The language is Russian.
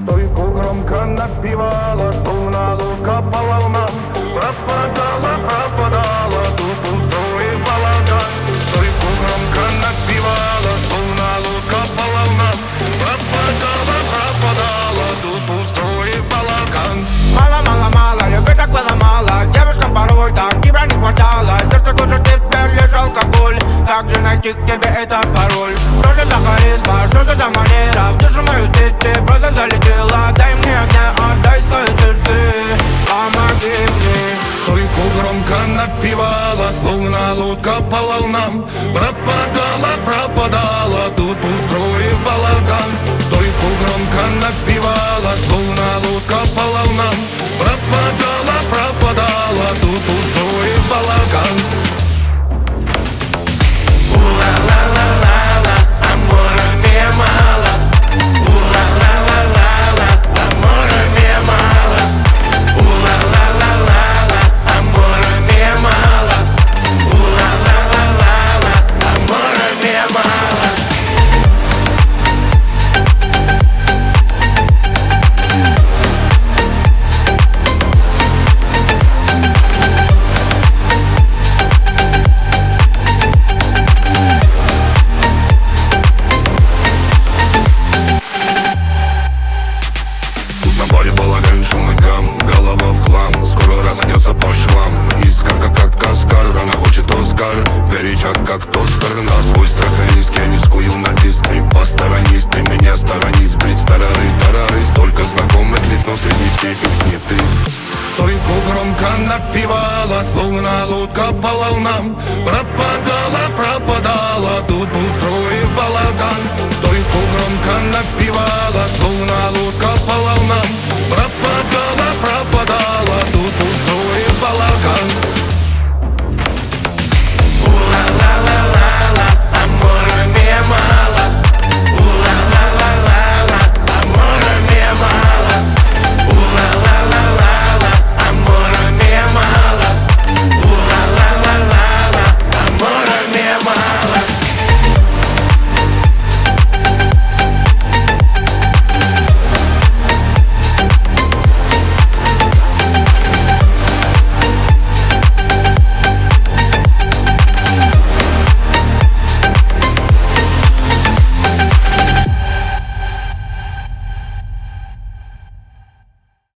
Стойку громко напевала, словно лодка по волнам. Пропадала, пропадала, тут пустой балаган. Стойку громко напевала, словно лодка по волнам. Пропадала, пропадала, тут пустой балаган. Мало, мало, мало, любви так было мало. Девушкам порой так тебя не хватало. Все, что лучше теперь лишь алкоголь. Как же найти к тебе этот пароль? Что же за харизма, что же за манера? В душу мою ты просто залетела. Дай мне огня, отдай свое сердце. Помоги мне. Стойку громко напевала, словно лодка по волнам. Пропадала, пропадала, тут устроив балаган. Стойку громко напевала, словно лодка по волнам. Пропадала, пропадала, тут устроив балаган. Ула-ла-ла-ла-ла, амора мне мало. Ула-ла-ла-ла-ла, амора мне мало. Ула-ла-ла-ла-ла, амора мне мало. Ула-ла-ла-ла-ла, амора мне мало. На баре балаган, шум и гам, голова в хлам. Скоро разойдется по швам. Искорка как каскар, она хочет Оскар. Горячак как тостер, на свой страх и риск я рискую на диск. Ты посторонись, ты меня сторонись. Брить тарары, столько знакомых лиц, но среди всех их не ты. Стойку громко напевала, словно лодка по волнам. Пропала